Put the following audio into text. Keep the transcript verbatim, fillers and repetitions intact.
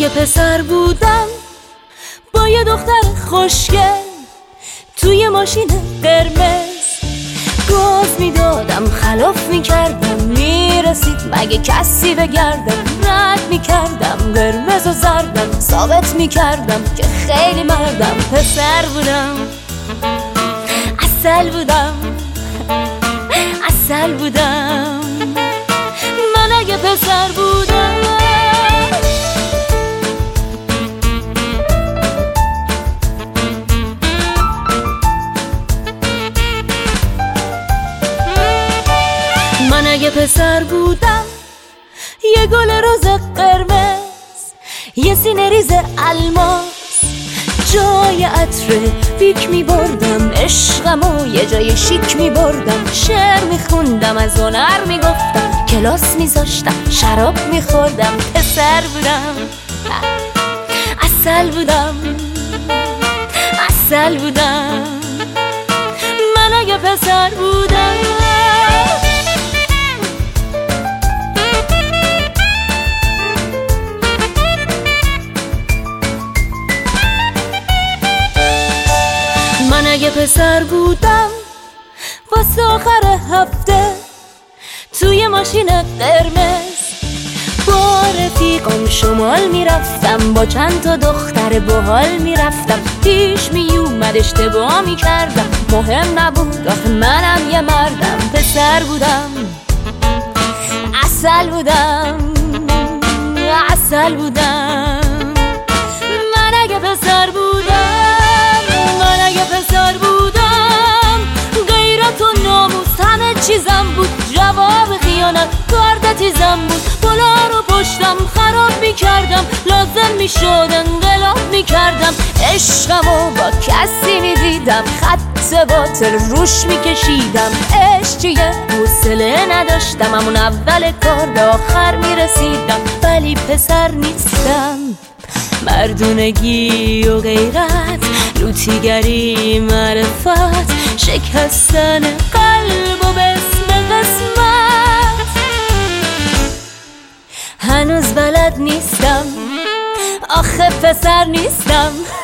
اگه پسر بودم با یه دختر خوشگل توی ماشین قرمز گاز میدادم، خلاف میکردم، میرسید مگه کسی بگردم، رد میکردم قرمز و زردم، ثابت میکردم که خیلی مردم. پسر بودم، عسل بودم، عسل بودم. من اگه پسر بودم من اگه پسر بودم یه گل روز قرمز، یه سینه ریز الماس، جای عطر بیک می بردم، عشقمو یه جای شیک می بردم، شعر می خوندم، از هنر می گفتم، کلاس می زاشتم، شراب می خوردم. پسر بودم، عسل بودم، عسل بودم. من اگه پسر بودم من اگه پسر بودم واسه آخر هفته توی ماشین قرمز با رفیقم شمال میرفتم، با چند تا دختر باحال میرفتم، پیش میومد اشتباه میکردم، مهم نبود آخه منم یه مردم. پسر بودم، عسل بودم، عسل بودم. من اگه پسر بودم من اگه پسر بودم غیرت و ناموس همه چیزم بود، جواب خیانت کارد تیزم بود، بالا رو پشتم خراب میکردم، لازم میشد انقلاب میکردم، عشقمو با کسی میدیدم، خط باطل روش میکشیدم، عشق چیه حوصله نداشتم، همون اول کار به آخر میرسیدم، ولی پسر نیستم. مردونگی و غیرت، لوتیگری، معرفت، شکستن قلب و به اسم قسمت هنوز بلد نیستم، آخه پسر نیستم.